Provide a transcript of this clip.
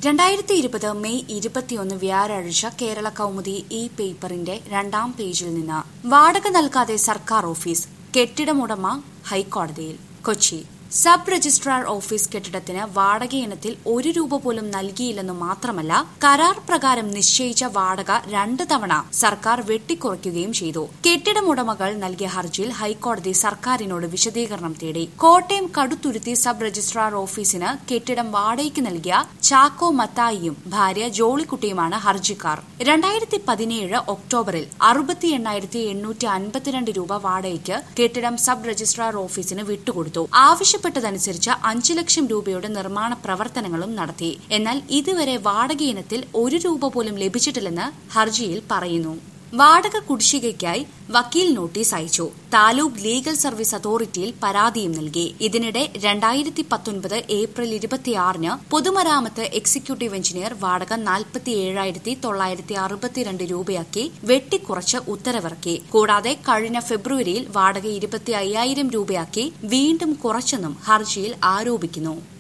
2020 May 21 വ്യാഴാഴ്ച കേരള കൗമുദി ഈ പേപ്പറിന്റെ 2ാം പേജിൽ നിന്ന് വാടക നൽകാതെ സർക്കാർ ഓഫീസ് കെട്ടിടമുടമ ഹൈക്കോടതിയിൽ. കൊച്ചി സബ് രജിസ്ട്രാർ ഓഫീസ് കെട്ടിടത്തിന് വാടകയിനത്തിൽ 1 രൂപ പോലും നൽകിയില്ലെന്നു മാത്രമല്ല, കരാർ പ്രകാരം നിശ്ചയിച്ച വാടക 2 തവണ സർക്കാർ വെട്ടിക്കുറയ്ക്കുകയും ചെയ്തു. കെട്ടിടമുടമകൾ നൽകിയ ഹർജിയിൽ ഹൈക്കോടതി സർക്കാരിനോട് വിശദീകരണം തേടി. കോട്ടയം കടുത്തുരുത്തി സബ് രജിസ്ട്രാർ ഓഫീസിന് കെട്ടിടം വാടകയ്ക്ക് നൽകിയ ചാക്കോ മത്തായിയും ഭാര്യ ജോളിക്കുട്ടിയുമാണ് ഹർജിക്കാർ. 2017 ഒക്ടോബറിൽ 68,852 രൂപ വാടകയ്ക്ക് കെട്ടിടം സബ് രജിസ്ട്രാർ ഓഫീസിന് വിട്ടുകൊടുത്തു. പ്പെട്ടതനുസരിച്ച് 5 ലക്ഷം രൂപയുടെ നിർമ്മാണ പ്രവർത്തനങ്ങളും നടത്തി. എന്നാൽ ഇതുവരെ വാടക ഇനത്തിൽ 1 രൂപ പോലും ലഭിച്ചിട്ടില്ലെന്ന് ഹർജിയിൽ പറയുന്നു. വാടക കുടിശ്ശികയ്ക്കായി വക്കീൽ നോട്ടീസ് അയച്ചു. താലൂക്ക് ലീഗൽ സർവീസ് അതോറിറ്റിയിൽ പരാതിയും നൽകി. ഇതിനിടെ 2019 ഏപ്രിൽ 26-ന് പൊതുമരാമത്ത് എക്സിക്യൂട്ടീവ് എഞ്ചിനീയർ വാടക 47,962 രൂപയാക്കി വെട്ടിക്കുറച്ച് ഉത്തരവിറക്കി. കൂടാതെ കഴിഞ്ഞ ഫെബ്രുവരിയിൽ വാടക 25,000 രൂപയാക്കി വീണ്ടും കുറച്ചെന്നും ഹർജിയിൽ ആരോപിക്കുന്നു.